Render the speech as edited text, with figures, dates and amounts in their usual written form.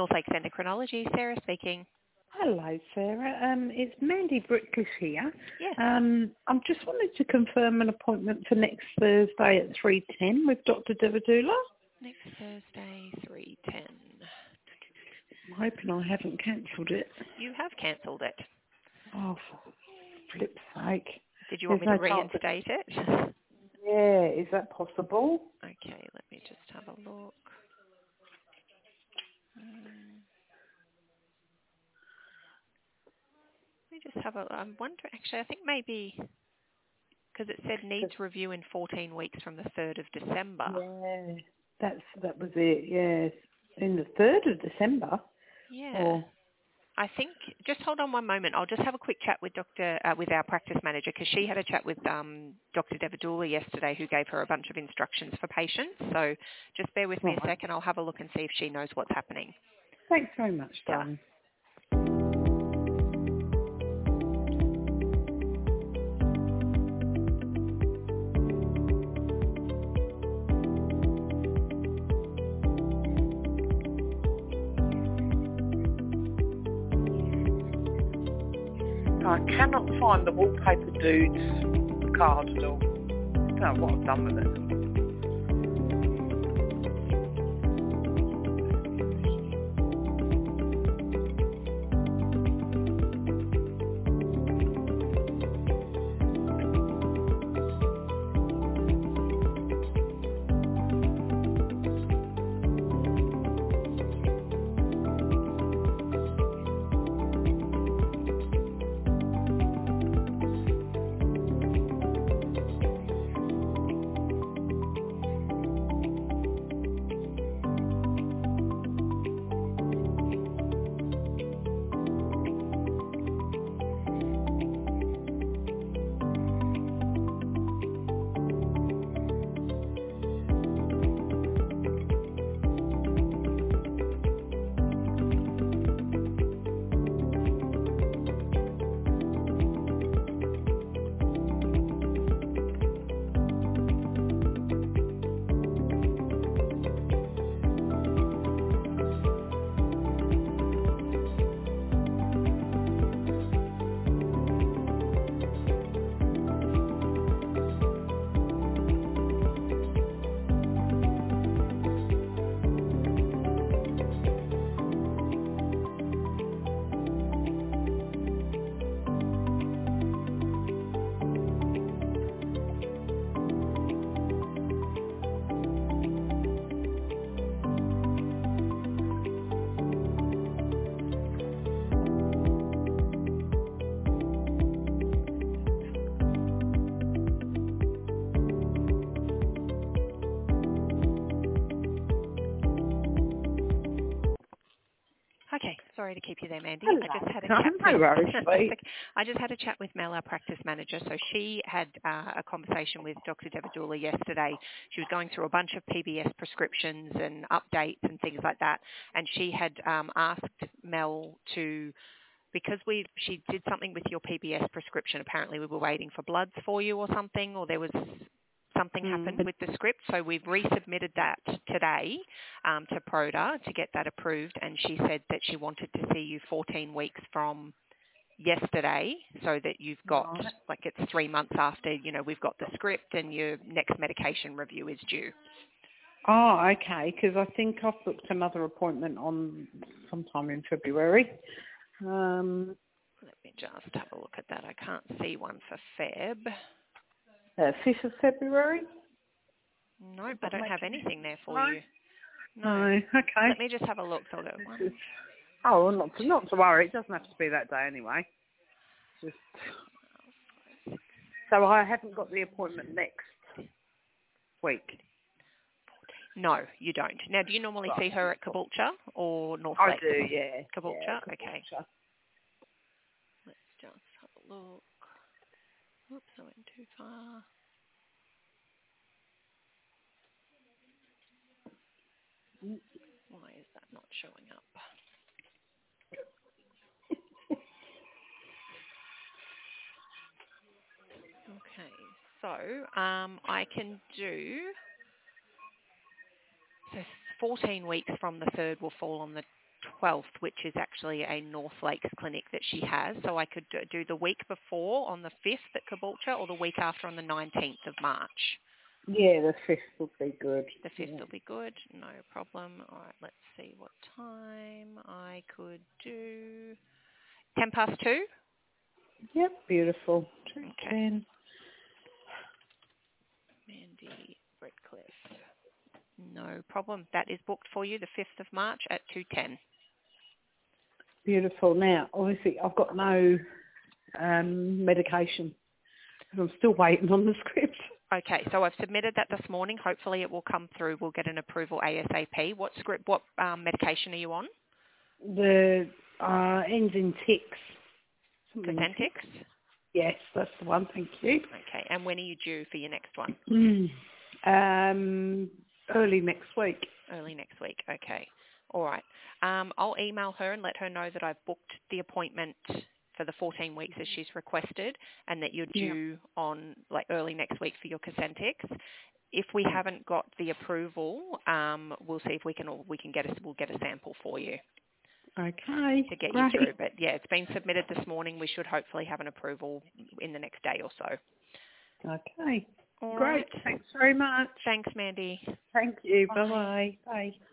North Lakes Endocrinology, Sarah speaking. Hello, Sarah. It's Mandy Bricklish here. Yes. I just wanted to confirm an appointment for next Thursday at 3:10 with Dr. Devadula. Next Thursday, 3:10. I'm hoping I haven't cancelled it. You have cancelled it. Oh, for flip's sake. Did you want me to reinstate it? Yeah, is that possible? Okay, let me just have a look. Let me just have a... I wonder, actually, I think maybe... Because it said needs review in 14 weeks from the 3rd of December. Yeah, that was it, yes. In the 3rd of December? Yeah. Or... I think, just hold on one moment. I'll just have a quick chat with with our practice manager, because she had a chat with Dr. Devadula yesterday, who gave her a bunch of instructions for patients. So just bear with me a second. I'll have a look and see if she knows what's happening. Thanks very much, darling. I cannot find the wallpaper dude's card at all. I don't know what I've done with it. Okay, sorry to keep you there, Mandy. Hello. I just had a No, chat. no worries, sweet. I just had a chat with Mel, our practice manager. So she had a conversation with Dr. Devadula yesterday. She was going through a bunch of PBS prescriptions and updates and things like that. And she had asked Mel to, because she did something with your PBS prescription. Apparently, we were waiting for bloods for you or something, or there was something happened with the script. So we've resubmitted that today to Proda to get that approved. And she said that she wanted to see you 14 weeks from yesterday, so that you've got, like, it's 3 months after, we've got the script and your next medication review is due. Oh, okay, because I think I've booked another appointment on sometime in February. Let me just have a look at that. I can't see one for Feb. 5th of February? Nope, I don't have anything there for you. No, okay. Let me just have a look. So I'll go one. Oh, well, not to worry. It doesn't have to be that day anyway. Just so I haven't got the appointment next week. No, you don't. Now, do you normally see her at Caboolture or North Lakes? I do, yeah. Caboolture? Yeah, okay. Let's just have a look. Oops, I went too far. Why is that not showing up? Okay, so I can do... So 14 weeks from the 3rd will fall on the 12th, which is actually a North Lakes clinic that she has. So I could do the week before on the 5th at Caboolture or the week after on the 19th of March. Yeah, the 5th would be good. The 5th will be good, no problem. All right, let's see what time I could do. 2:10? Yep, beautiful. Okay. 2:10. Mandy Redcliffe. No problem. That is booked for you the 5th of March at 2:10. Beautiful. Now, obviously, I've got no medication because I'm still waiting on the script. Okay, so I've submitted that this morning. Hopefully it will come through. We'll get an approval ASAP. What medication are you on? The ends in ticks. Cosentyx? Yes, that's the one. Thank you. Okay, and when are you due for your next one? Early next week. Early next week. Okay. All right. I'll email her and let her know that I've booked the appointment for the 14 weeks as she's requested, and that you're due on early next week for your Cosentyx. If we haven't got the approval, we'll see if we'll get a sample for you. Okay. To get you through. But yeah, it's been submitted this morning. We should hopefully have an approval in the next day or so. Okay. All Great. right. Thanks very much. Thanks, Mandy. Thank you. Bye. Bye-bye. Bye.